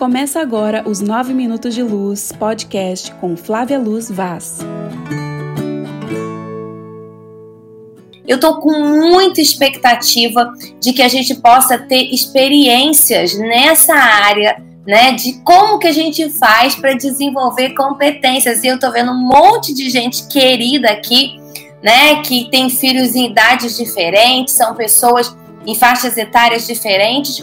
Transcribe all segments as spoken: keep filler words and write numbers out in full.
Começa agora os nove Minutos de Luz, podcast com Flávia Luz Vaz. Eu estou com muita expectativa de que a gente possa ter experiências nessa área, né, de como que a gente faz para desenvolver competências. E eu estou vendo um monte de gente querida aqui, né, que tem filhos em idades diferentes, são pessoas em faixas etárias diferentes.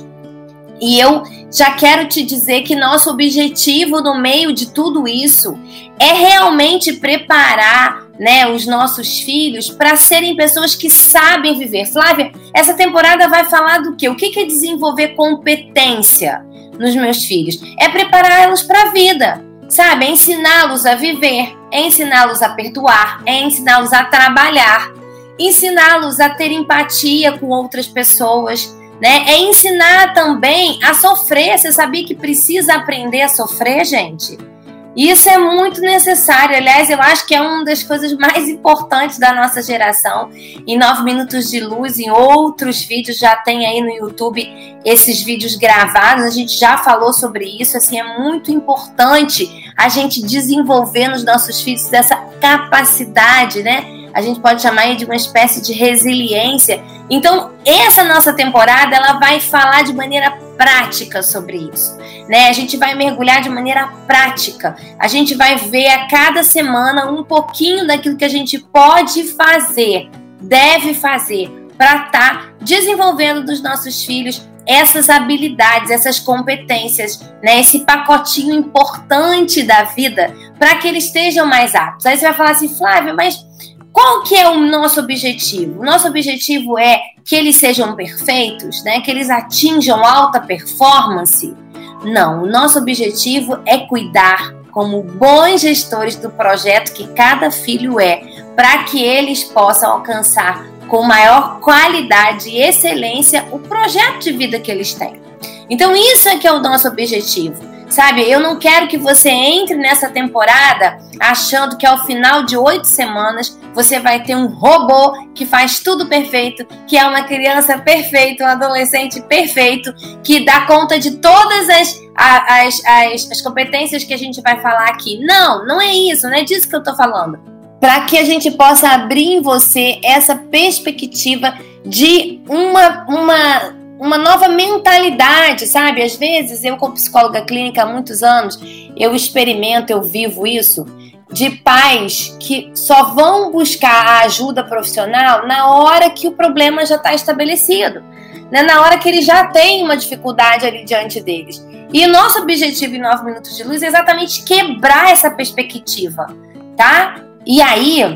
E eu já quero te dizer que nosso objetivo no meio de tudo isso é realmente preparar, né, os nossos filhos para serem pessoas que sabem viver. Flávia, essa temporada vai falar do quê? O que é desenvolver competência nos meus filhos? É prepará-los para a vida, sabe? É ensiná-los a viver, é ensiná-los a perdoar, é ensiná-los a trabalhar, ensiná-los a ter empatia com outras pessoas, né? É ensinar também a sofrer. Você sabia que precisa aprender a sofrer, gente? Isso é muito necessário. Aliás, eu acho que é uma das coisas mais importantes da nossa geração. Em nove Minutos de Luz, em outros vídeos, já tem aí no YouTube esses vídeos gravados. A gente já falou sobre isso. Assim, é muito importante a gente desenvolver nos nossos filhos essa capacidade, né? A gente pode chamar aí de uma espécie de resiliência. Então, essa nossa temporada, ela vai falar de maneira prática sobre isso, né? A gente vai mergulhar de maneira prática. A gente vai ver a cada semana um pouquinho daquilo que a gente pode fazer, deve fazer, para estar desenvolvendo dos nossos filhos essas habilidades, essas competências, né? Esse pacotinho importante da vida, para que eles estejam mais aptos. Aí você vai falar assim, Flávia, mas qual que é o nosso objetivo? O nosso objetivo é que eles sejam perfeitos, né? Que eles atinjam alta performance? Não, o nosso objetivo é cuidar como bons gestores do projeto que cada filho é, para que eles possam alcançar com maior qualidade e excelência o projeto de vida que eles têm. Então isso é que é o nosso objetivo. Sabe, eu não quero que você entre nessa temporada achando que ao final de oito semanas você vai ter um robô que faz tudo perfeito, que é uma criança perfeita, um adolescente perfeito, que dá conta de todas as, as, as, as competências que a gente vai falar aqui. Não, não é isso, não é disso que eu tô falando. Para que a gente possa abrir em você essa perspectiva de uma... uma uma nova mentalidade, sabe? Às vezes, eu como psicóloga clínica há muitos anos, eu experimento, eu vivo isso, de pais que só vão buscar a ajuda profissional na hora que o problema já está estabelecido, né? Na hora que eles já têm uma dificuldade ali diante deles. E o nosso objetivo em nove Minutos de Luz é exatamente quebrar essa perspectiva, tá? E aí,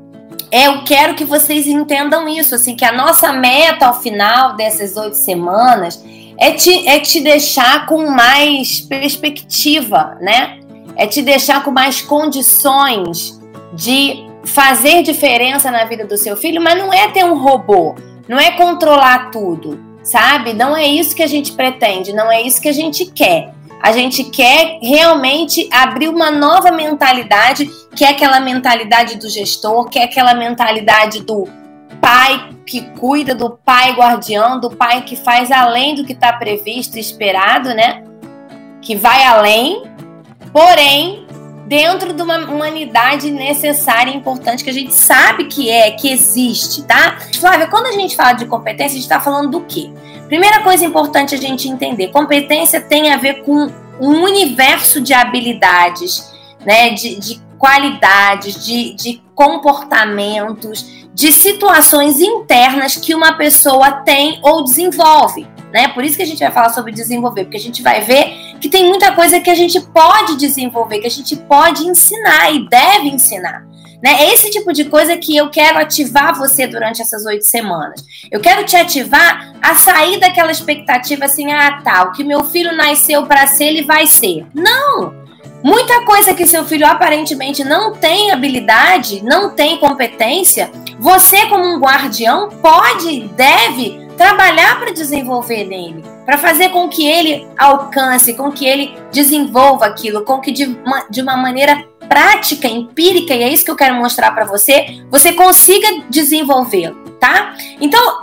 eu quero que vocês entendam isso, assim, que a nossa meta ao final dessas oito semanas é te, é te deixar com mais perspectiva, né? É te deixar com mais condições de fazer diferença na vida do seu filho, mas não é ter um robô, não é controlar tudo, sabe? Não é isso que a gente pretende, não é isso que a gente quer. A gente quer realmente abrir uma nova mentalidade, que é aquela mentalidade do gestor, que é aquela mentalidade do pai que cuida, do pai guardião, do pai que faz além do que está previsto e esperado, né? Que vai além, porém, dentro de uma humanidade necessária e importante que a gente sabe que é, que existe, tá? Flávia, quando a gente fala de competência, a gente está falando do quê? Primeira coisa importante a gente entender, competência tem a ver com um universo de habilidades, né, de, de qualidades, de, de comportamentos, de situações internas que uma pessoa tem ou desenvolve, né? Por isso que a gente vai falar sobre desenvolver, porque a gente vai ver que tem muita coisa que a gente pode desenvolver, que a gente pode ensinar e deve ensinar. Né? É esse tipo de coisa que eu quero ativar você durante essas oito semanas. Eu quero te ativar a sair daquela expectativa assim, ah, tá, o que meu filho nasceu para ser, ele vai ser. Não! Muita coisa que seu filho aparentemente não tem habilidade, não tem competência, você como um guardião pode e deve trabalhar para desenvolver nele, para fazer com que ele alcance, com que ele desenvolva aquilo, com que de uma, de uma maneira prática, empírica, e é isso que eu quero mostrar para você, você consiga desenvolvê-lo, tá? Então,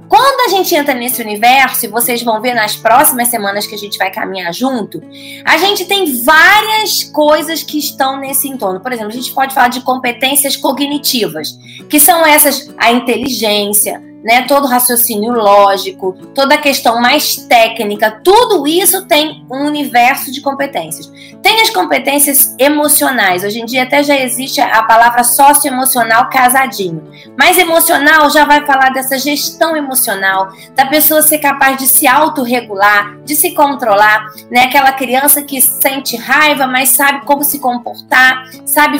Quando a gente entra nesse universo, e vocês vão ver nas próximas semanas que a gente vai caminhar junto, a gente tem várias coisas que estão nesse entorno. Por exemplo, a gente pode falar de competências cognitivas, que são essas, a inteligência, né, todo o raciocínio lógico, toda a questão mais técnica, tudo isso tem um universo de competências. Tem as competências emocionais, hoje em dia até já existe a palavra socioemocional casadinho, mas emocional já vai falar dessa gestão emocional, da pessoa ser capaz de se autorregular, de se controlar, né, aquela criança que sente raiva, mas sabe como se comportar, sabe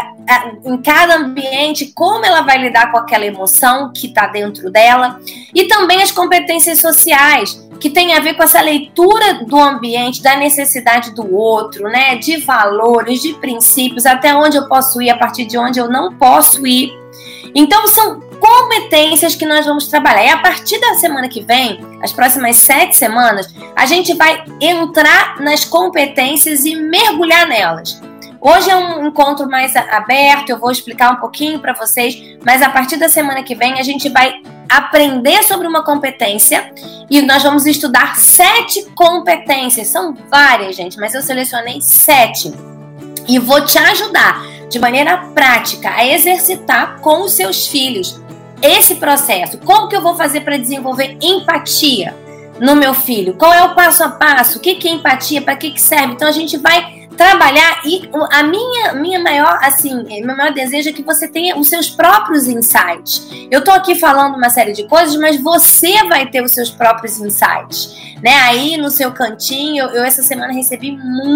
em cada ambiente como ela vai lidar com aquela emoção que está dentro dela, e também as competências sociais, que tem a ver com essa leitura do ambiente, da necessidade do outro, né, de valores, de princípios, até onde eu posso ir, a partir de onde eu não posso ir. Então são competências que nós vamos trabalhar. E a partir da semana que vem, as próximas sete semanas, a gente vai entrar nas competências e mergulhar nelas. Hoje é um encontro mais aberto, eu vou explicar um pouquinho para vocês, mas a partir da semana que vem a gente vai aprender sobre uma competência e nós vamos estudar sete competências. São várias, gente, mas eu selecionei sete. E vou te ajudar de maneira prática a exercitar com os seus filhos esse processo. Como que eu vou fazer para desenvolver empatia no meu filho? Qual é o passo a passo? O que que é empatia? Para que que serve? Então a gente vai trabalhar, e a minha, minha maior, assim, meu maior desejo é que você tenha os seus próprios insights. Eu tô aqui falando uma série de coisas, mas você vai ter os seus próprios insights, né? Aí no seu cantinho, eu, eu essa semana recebi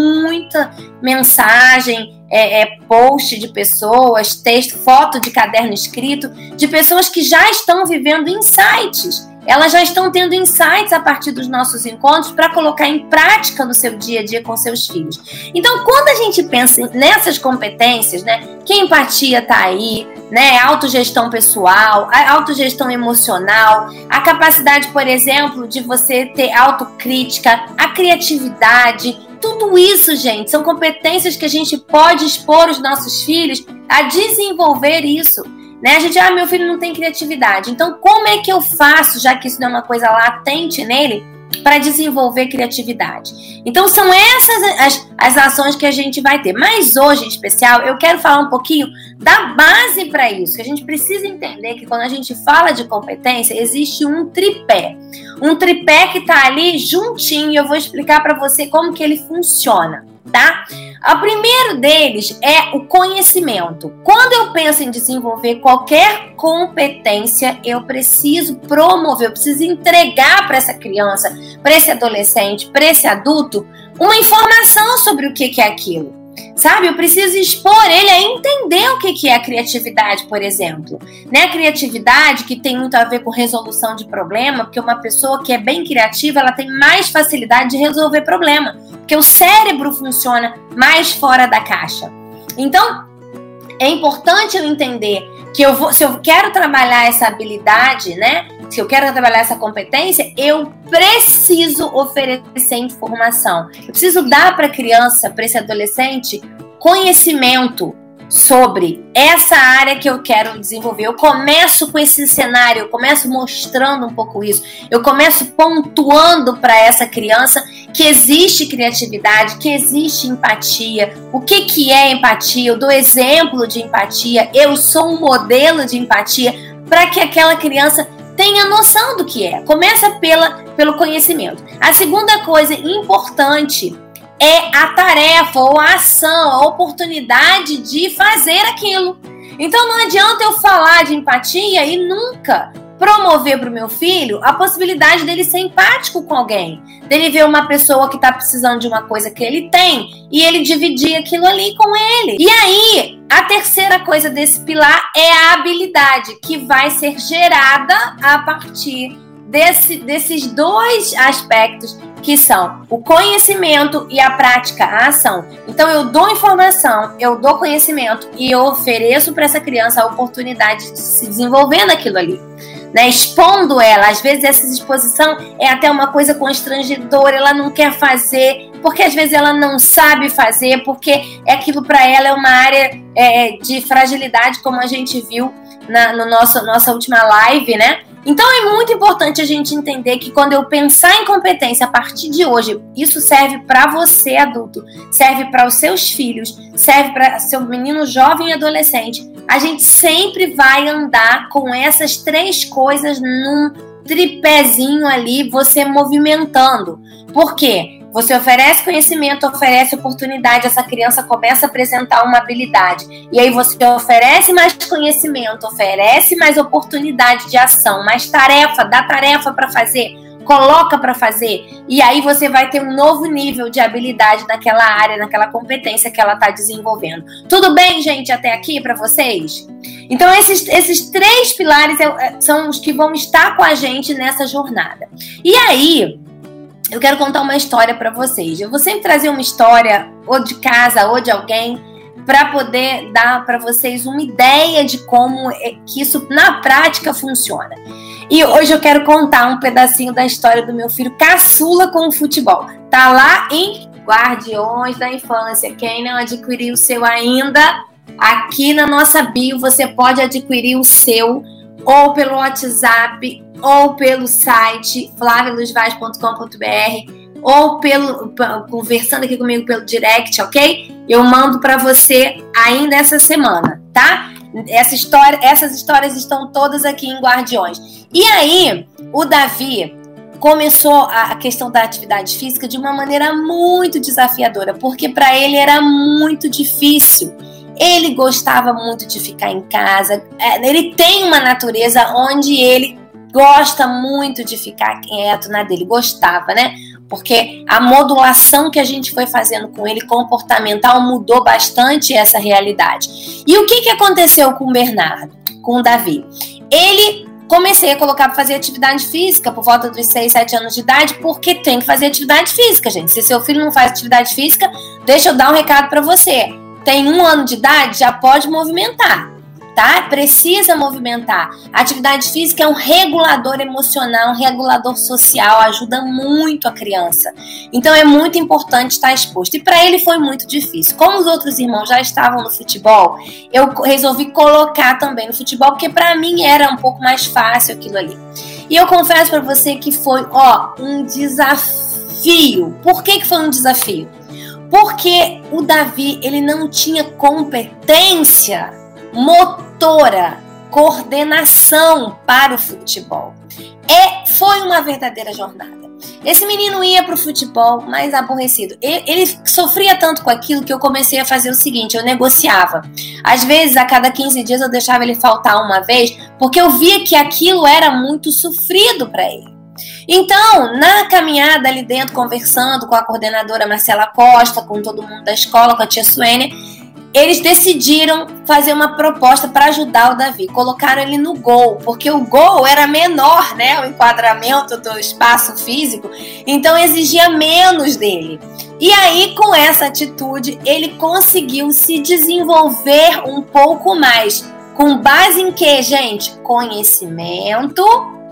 muita mensagem, é, é, post de pessoas, texto, foto de caderno escrito, de pessoas que já estão vivendo insights. Elas já estão tendo insights a partir dos nossos encontros para colocar em prática no seu dia a dia com seus filhos. Então, quando a gente pensa nessas competências, né, que empatia está aí, né, autogestão pessoal, a autogestão emocional, a capacidade, por exemplo, de você ter autocrítica, a criatividade, tudo isso, gente, são competências que a gente pode expor os nossos filhos a desenvolver isso. Né? A gente, ah, meu filho não tem criatividade. Então, como é que eu faço, já que isso não é uma coisa latente nele, para desenvolver criatividade? Então, são essas as, as ações que a gente vai ter. Mas hoje, em especial, eu quero falar um pouquinho da base para isso. Que a gente precisa entender que quando a gente fala de competência, existe um tripé. Um tripé que está ali juntinho, e eu vou explicar para você como que ele funciona, tá? O primeiro deles é o conhecimento. Quando eu penso em desenvolver qualquer competência, eu preciso promover, eu preciso entregar para essa criança, para esse adolescente, para esse adulto, uma informação sobre o que é aquilo. Sabe, eu preciso expor ele a entender o que é a criatividade, por exemplo. Né? A criatividade que tem muito a ver com resolução de problema, porque uma pessoa que é bem criativa, ela tem mais facilidade de resolver problema, porque o cérebro funciona mais fora da caixa. Então, é importante eu entender que eu vou, se eu quero trabalhar essa habilidade, né? Se eu quero trabalhar essa competência, eu preciso oferecer informação. Eu preciso dar para a criança, para esse adolescente, conhecimento sobre essa área que eu quero desenvolver. Eu começo com esse cenário, eu começo mostrando um pouco isso. Eu começo pontuando para essa criança que existe criatividade, que existe empatia. O que, que é empatia? Eu dou exemplo de empatia. Eu sou um modelo de empatia para que aquela criança tenha noção do que é. Começa pela, pelo conhecimento. A segunda coisa importante é a tarefa ou a ação, a oportunidade de fazer aquilo. Então não adianta eu falar de empatia e nunca promover para o meu filho a possibilidade dele ser empático com alguém, dele ver uma pessoa que está precisando de uma coisa que ele tem e ele dividir aquilo ali com ele. E aí, a terceira coisa desse pilar é a habilidade que vai ser gerada a partir desse, desses dois aspectos que são o conhecimento e a prática, a ação. Então eu dou informação, eu dou conhecimento e eu ofereço para essa criança a oportunidade de se desenvolver naquilo ali. Né, expondo ela, às vezes essa exposição é até uma coisa constrangedora, ela não quer fazer, porque às vezes ela não sabe fazer, porque aquilo para ela é uma área é, de fragilidade, como a gente viu na no nosso, nossa última live, né? Então é muito importante a gente entender que quando eu pensar em competência a partir de hoje, isso serve para você adulto, serve para os seus filhos, serve para seu menino jovem e adolescente. A gente sempre vai andar com essas três coisas num tripézinho ali, você movimentando. Por quê? Você oferece conhecimento, oferece oportunidade, essa criança começa a apresentar uma habilidade. E aí você oferece mais conhecimento, oferece mais oportunidade de ação, mais tarefa, dá tarefa para fazer, coloca para fazer. E aí você vai ter um novo nível de habilidade naquela área, naquela competência que ela está desenvolvendo. Tudo bem, gente, até aqui para vocês? Então esses, esses três pilares são os que vão estar com a gente nessa jornada. E aí... eu quero contar uma história para vocês. Eu vou sempre trazer uma história, ou de casa, ou de alguém, para poder dar para vocês uma ideia de como é que isso na prática funciona. E hoje eu quero contar um pedacinho da história do meu filho caçula com o futebol. Tá lá em Guardiões da Infância. Quem não adquiriu o seu ainda, aqui na nossa bio você pode adquirir o seu, ou pelo WhatsApp, ou pelo site flávia luz vaz ponto com ponto b r, ou pelo, conversando aqui comigo pelo direct, ok? Eu mando para você ainda essa semana, tá? Essa história, essas histórias estão todas aqui em Guardiões. E aí, o Davi começou a questão da atividade física de uma maneira muito desafiadora, porque para ele era muito difícil. Ele gostava muito de ficar em casa, ele tem uma natureza onde ele gosta muito de ficar quieto na dele, gostava, né? Porque a modulação que a gente foi fazendo com ele, comportamental, mudou bastante essa realidade. E o que, que aconteceu com o Bernardo, com o Davi? Ele, comecei a colocar para fazer atividade física por volta dos seis, sete anos de idade, porque tem que fazer atividade física, gente. Se seu filho não faz atividade física, deixa eu dar um recado para você. Tem um ano de idade, já pode movimentar, tá? Precisa movimentar. A atividade física é um regulador emocional, um regulador social, ajuda muito a criança. Então é muito importante estar exposto. E para ele foi muito difícil. Como os outros irmãos já estavam no futebol, eu resolvi colocar também no futebol, porque para mim era um pouco mais fácil aquilo ali. E eu confesso para você que foi, ó, um desafio. Por que que foi um desafio? Porque o Davi, ele não tinha competência motora, coordenação para o futebol. É, foi uma verdadeira jornada. Esse menino ia para o futebol mais aborrecido. Ele, ele sofria tanto com aquilo que eu comecei a fazer o seguinte, eu negociava. Às vezes, a cada quinze dias, eu deixava ele faltar uma vez, porque eu via que aquilo era muito sofrido para ele. Então, na caminhada ali dentro, conversando com a coordenadora Marcela Costa, com todo mundo da escola, com a tia Suênia, eles decidiram fazer uma proposta para ajudar o Davi. Colocaram ele no gol, porque o gol era menor, né? O enquadramento do espaço físico, então exigia menos dele. E aí, com essa atitude, ele conseguiu se desenvolver um pouco mais. Com base em quê, gente? Conhecimento,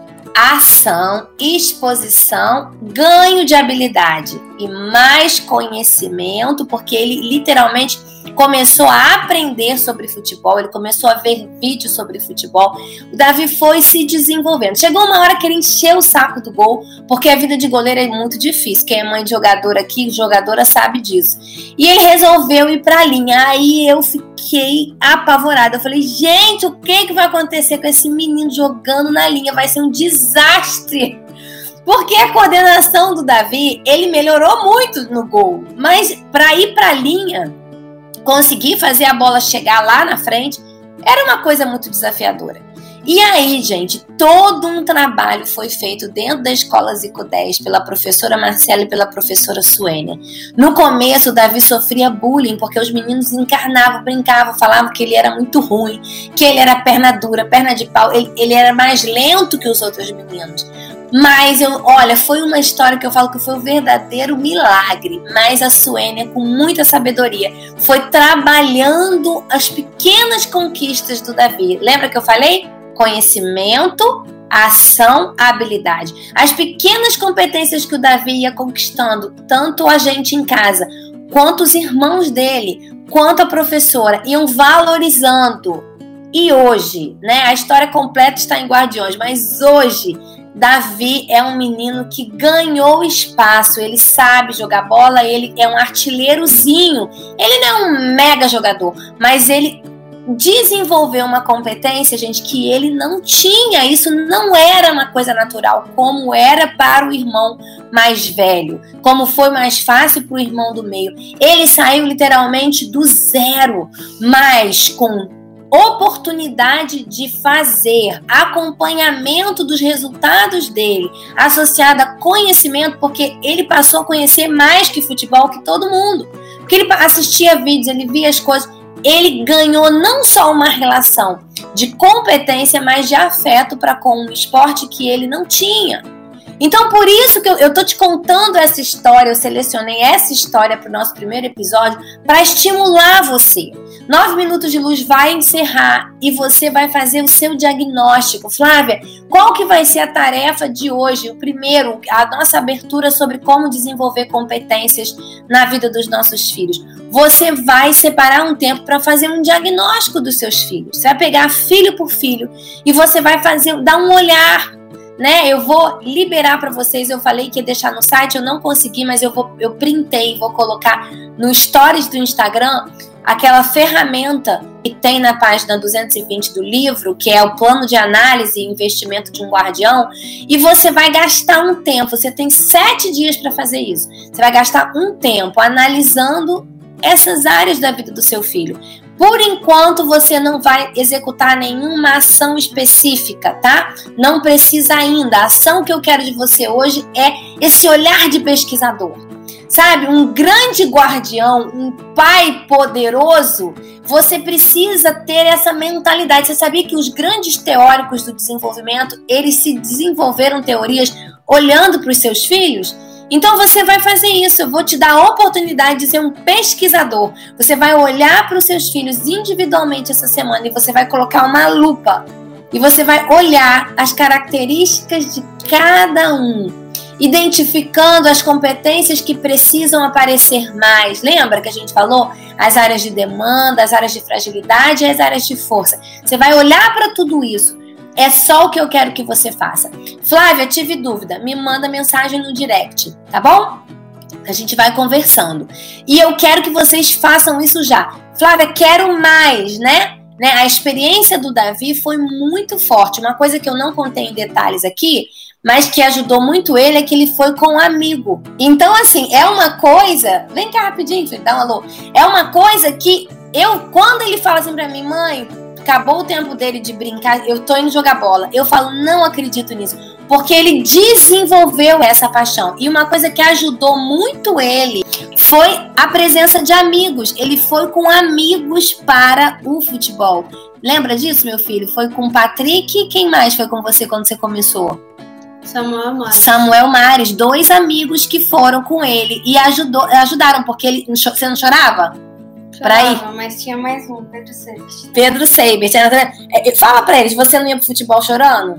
ação, exposição, ganho de habilidade e mais conhecimento, porque ele literalmente começou a aprender sobre futebol, ele começou a ver vídeos sobre futebol. O Davi foi se desenvolvendo. Chegou uma hora que ele encheu o saco do gol, porque a vida de goleiro é muito difícil. Quem é mãe de jogador aqui, jogadora, sabe disso. E ele resolveu ir pra linha. Aí eu fiquei apavorada. Eu falei, gente, o que, que vai acontecer com esse menino jogando na linha? Vai ser um desastre. Porque a coordenação do Davi, ele melhorou muito no gol. Mas para ir pra linha, conseguir fazer a bola chegar lá na frente, era uma coisa muito desafiadora. E aí, gente, todo um trabalho foi feito dentro da Escola Zico dez pela professora Marcela e pela professora Suênia. No começo, o Davi sofria bullying, porque os meninos encarnavam, brincavam, falavam que ele era muito ruim, que ele era perna dura, perna de pau, ele, ele era mais lento que os outros meninos. Mas, eu, olha, foi uma história que eu falo que foi um verdadeiro milagre. Mas a Suênia, com muita sabedoria, foi trabalhando as pequenas conquistas do Davi. Lembra que eu falei? Conhecimento, ação, habilidade. As pequenas competências que o Davi ia conquistando, tanto a gente em casa, quanto os irmãos dele, quanto a professora, iam valorizando E hoje, né? A história completa está em Guardiões, mas hoje Davi é um menino que ganhou espaço, ele sabe jogar bola, ele é um artilheirozinho, ele não é um mega jogador, mas ele desenvolveu uma competência, gente, que ele não tinha. Isso não era uma coisa natural, como era para o irmão mais velho, como foi mais fácil para o irmão do meio. Ele saiu literalmente do zero, mas com oportunidade de fazer, acompanhamento dos resultados dele, associado a conhecimento, porque ele passou a conhecer mais que futebol que todo mundo, porque ele assistia vídeos, ele via as coisas. Ele ganhou não só uma relação de competência, mas de afeto para com um esporte que ele não tinha. Então, por isso que eu, eu tô te contando essa história, eu selecionei essa história para o nosso primeiro episódio para estimular você. Nove Minutos de Luz vai encerrar e você vai fazer o seu diagnóstico. Flávia, qual que vai ser a tarefa de hoje? O primeiro, a nossa abertura sobre como desenvolver competências na vida dos nossos filhos. Você vai separar um tempo para fazer um diagnóstico dos seus filhos. Você vai pegar filho por filho e você vai fazer, dar um olhar, né? Eu vou liberar para vocês. Eu falei que ia deixar no site, eu não consegui, mas eu vou, eu printei, vou colocar no stories do Instagram aquela ferramenta que tem na página duzentos e vinte do livro, que é o plano de análise e investimento de um guardião, e você vai gastar um tempo. Você tem sete dias para fazer isso. Você vai gastar um tempo analisando essas áreas da vida do seu filho. Por enquanto, você não vai executar nenhuma ação específica, tá? Não precisa ainda. A ação que eu quero de você hoje é esse olhar de pesquisador. Sabe, um grande guardião, um pai poderoso, você precisa ter essa mentalidade. Você sabia que os grandes teóricos do desenvolvimento, eles se desenvolveram teorias olhando para os seus filhos? Então você vai fazer isso, eu vou te dar a oportunidade de ser um pesquisador. Você vai olhar para os seus filhos individualmente essa semana e você vai colocar uma lupa. E você vai olhar as características de cada um, identificando as competências que precisam aparecer mais. Lembra que a gente falou? As áreas de demanda, as áreas de fragilidade e as áreas de força. Você vai olhar para tudo isso. É só o que eu quero que você faça. Flávia, tive dúvida. Me manda mensagem no direct, tá bom? A gente vai conversando. E eu quero que vocês façam isso já. Flávia, quero mais, né? né? A experiência do Davi foi muito forte. Uma coisa que eu não contei em detalhes aqui, mas que ajudou muito ele, é que ele foi com um amigo. Então, assim, é uma coisa... Vem cá rapidinho, filho, dá um alô. É uma coisa que eu... Quando ele fala assim pra mim, mãe... Acabou o tempo dele de brincar, eu tô indo jogar bola. Eu falo, não acredito nisso. Porque ele desenvolveu essa paixão. E uma coisa que ajudou muito ele foi a presença de amigos. Ele foi com amigos para o futebol. Lembra disso, meu filho? Foi com o Patrick. Quem mais foi com você quando você começou? Samuel Mares. Samuel Mares. Dois amigos que foram com ele e ajudou, ajudaram. Porque ele, você não chorava? Chorava, mas tinha mais um, Pedro Seibert. Pedro Seibert. Fala pra eles, você não ia pro futebol chorando?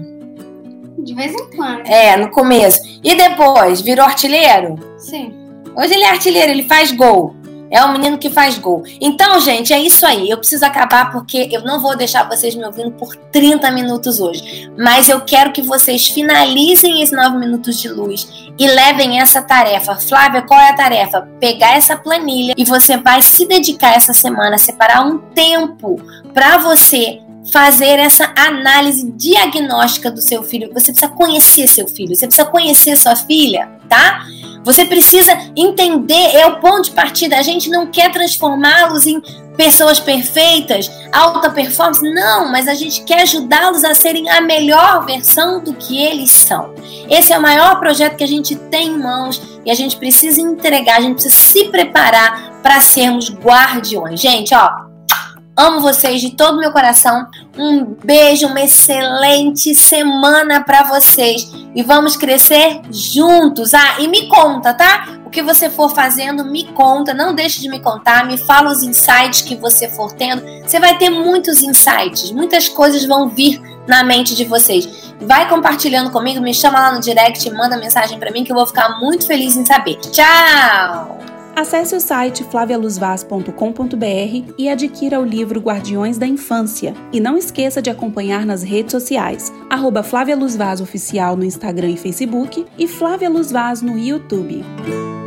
De vez em quando. É, no começo. E depois, virou artilheiro? Sim. Hoje ele é artilheiro, ele faz gol. É um menino que faz gol. Então, gente, é isso aí. Eu preciso acabar porque eu não vou deixar vocês me ouvindo por trinta minutos hoje. Mas eu quero que vocês finalizem esses nove minutos de luz e levem essa tarefa. Flávia, qual é a tarefa? Pegar essa planilha e você vai se dedicar essa semana, separar um tempo para você fazer essa análise diagnóstica do seu filho. Você precisa conhecer seu filho, você precisa conhecer sua filha, tá? Você precisa entender, é o ponto de partida. A gente não quer transformá-los em pessoas perfeitas, alta performance, não, mas a gente quer ajudá-los a serem a melhor versão do que eles são. Esse é o maior projeto que a gente tem em mãos e a gente precisa entregar, a gente precisa se preparar para sermos guardiões. Gente, ó, amo vocês de todo o meu coração. Um beijo, uma excelente semana para vocês. E vamos crescer juntos. Ah, e me conta, tá? O que você for fazendo, me conta. Não deixe de me contar. Me fala os insights que você for tendo. Você vai ter muitos insights. Muitas coisas vão vir na mente de vocês. Vai compartilhando comigo. Me chama lá no direct. Manda mensagem para mim que eu vou ficar muito feliz em saber. Tchau! Acesse o site flávia luz vaz ponto com ponto b r e adquira o livro Guardiões da Infância. E não esqueça de acompanhar nas redes sociais, arroba Flávia Luz Vaz Oficial no Instagram e Facebook e Flávia Luz Vaz no YouTube.